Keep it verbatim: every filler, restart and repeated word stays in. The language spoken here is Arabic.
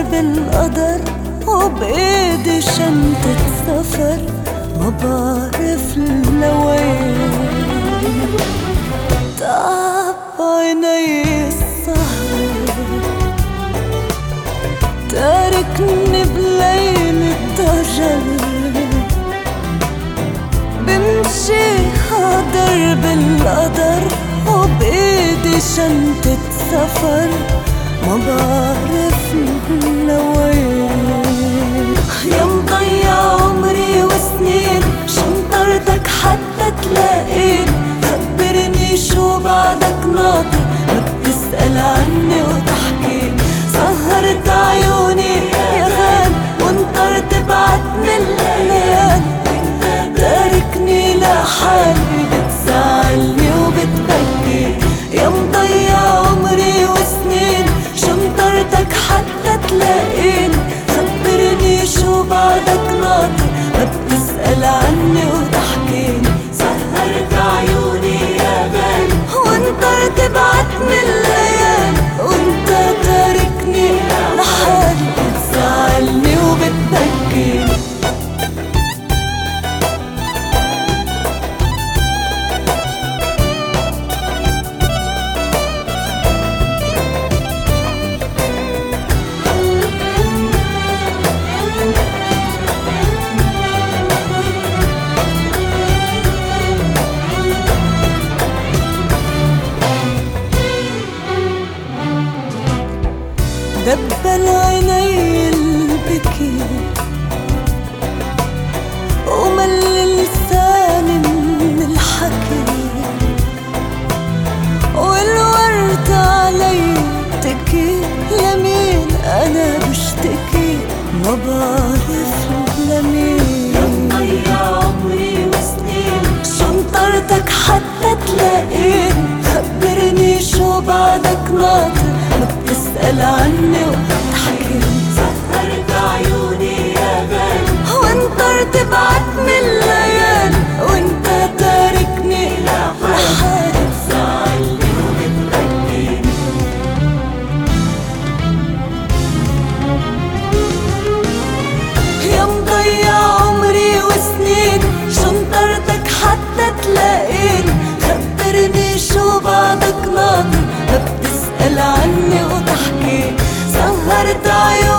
درب القدر وبإيدي شنطة سفر ما بعرف لوين. تعب عيني السهر تاركني بليل الدجل، بمشي درب القدر وبإيدي شنطة سفر ما بعرف لوين. يا مضيع عمري وسنين شنطرتك حتى تلاقيني، خبرني شو بعدك ناطر ما بتسأل عني وتحكيني. سهرت عيوني يا غالي وانطرت بعتني الليالي، تاركني لحالي بتزعلني وبتبكي. يا مضيع عمري وسنين شنطرتك حتى تلاقيني، خبرني شو بعدك ناطر ما بتسأل عني وتحكيني. سهرت عيوني يا غالي وانطرت بعتني الليالي، وانت تاركني لحالي بتزعلني وبتبكيني. دبل عيني البكي ومل لساني من الحكي، والورد علي تكي لمين أنا بشتكي ما بعرف لمين. يا مضيع عمري وسنين شنطرتك حتى تلاقيني، خبرني شو بعدك ناطر ما بتسأل عني وتحكيني. سهرت عيوني يا غالي وانطرت بعتني الليالي، وانت تاركني لحالي بتزعلني وبتبكيني. يا مضيع عمري وسنين شنطرتك حتى تلاقيني، خبرني شو بعدك ناطر ما بتسأل عني وتحكي. سهرت عيوني